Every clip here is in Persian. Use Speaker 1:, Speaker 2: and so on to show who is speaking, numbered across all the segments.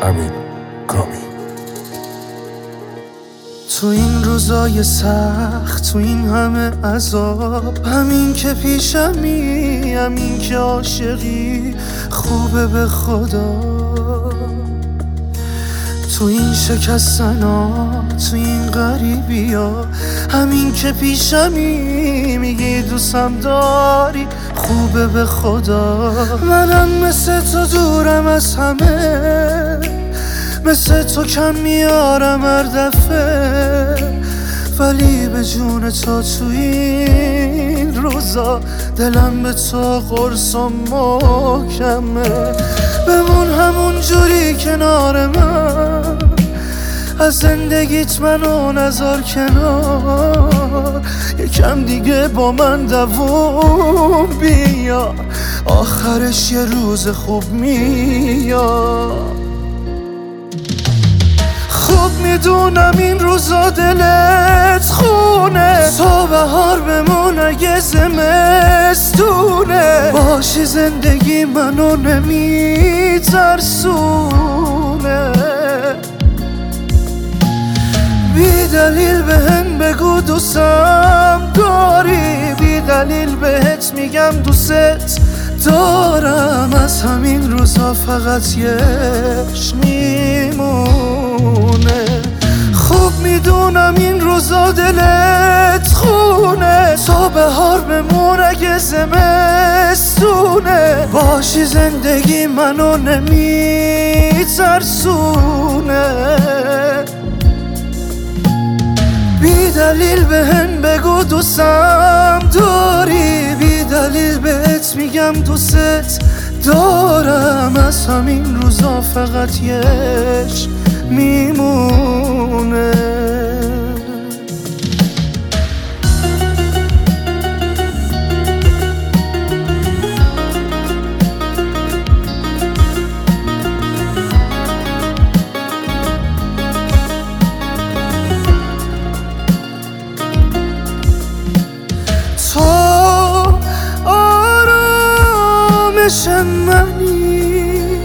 Speaker 1: امین کامی.
Speaker 2: تو این روزای سخت، تو این همه عذاب، همین که پیشمی، همین که عاشقی خوبه به خدا. تو این شکستنا، تو این غریبی ها، همین که پیشمی میگی دوستم داری خوبه به خدا. منم مثل تو دورم از همه، مثل تو کم میارم هر دفعه، ولی به جون تو تو این روزا دلم به تو قرص و محکمه. بمون همون جوری کنار من، از زندگیت منو نذار کنار، یکم دیگه با من دووم بیا، آخرش یه روز خوب میاد. خوب میدونم این روزا دلت خونه، تو بهار بمون اگه زمستونه، باشی زندگی منو نمیترسونه. بی دلیل بهم بگو دوستم داری، بی دلیل بهت میگم دوست دارم، از همین روزا فقط یش میمونه. خوب میدونم این روزا دلت خونه، تو بهار بمون اگه زمستونه، باشی زندگی منو نمیترسونه. بی دلیل بهم بگو دوستم داری، بی دلیل بهت میگم دوست دارم، از همین روزا فقط یش میمونه. منی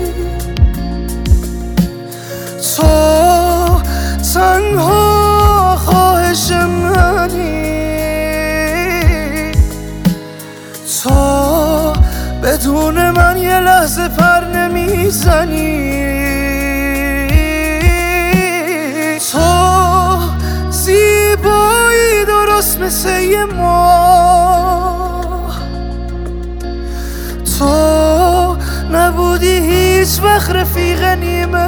Speaker 2: تو تنها خواهش منی، تو بدون من یه لحظه پر نمیزنی، تو زیبایی درست مثل یه ماه، تو نبودی هیچ وقت رفیق نیمه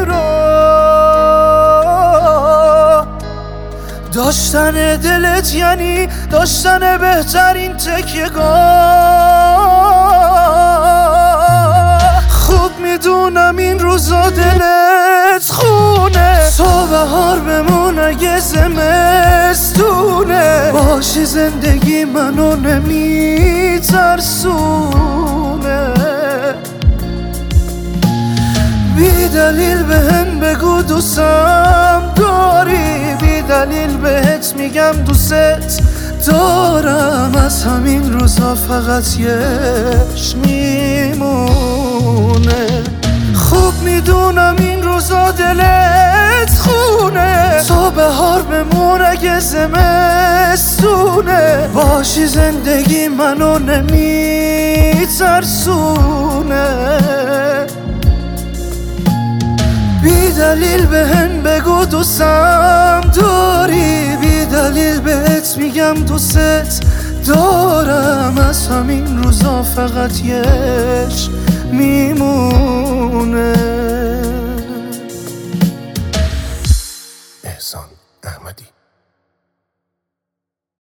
Speaker 2: را، داشتن دلت یعنی داشتن بهترین تکیه‌گاه. خوب میدونم این روزا دلت خونه، تو بهار بمون اگه زمستونه، باشی زندگی منو نمیترسونه. بی دلیل بهم بگو دوستم داری، بی دلیل بهت میگم دوست دارم، از همین روزا فقط یش میمونه. خوب میدونم این روزا دلت خونه، تو بهار بمون اگه زمستونه، باشی زندگی منو نمیترسونه. بی دلیل بهم بگو دوستم داری، بی دلیل بهت میگم دوست دارم، از همین روزا فقط یش میمون.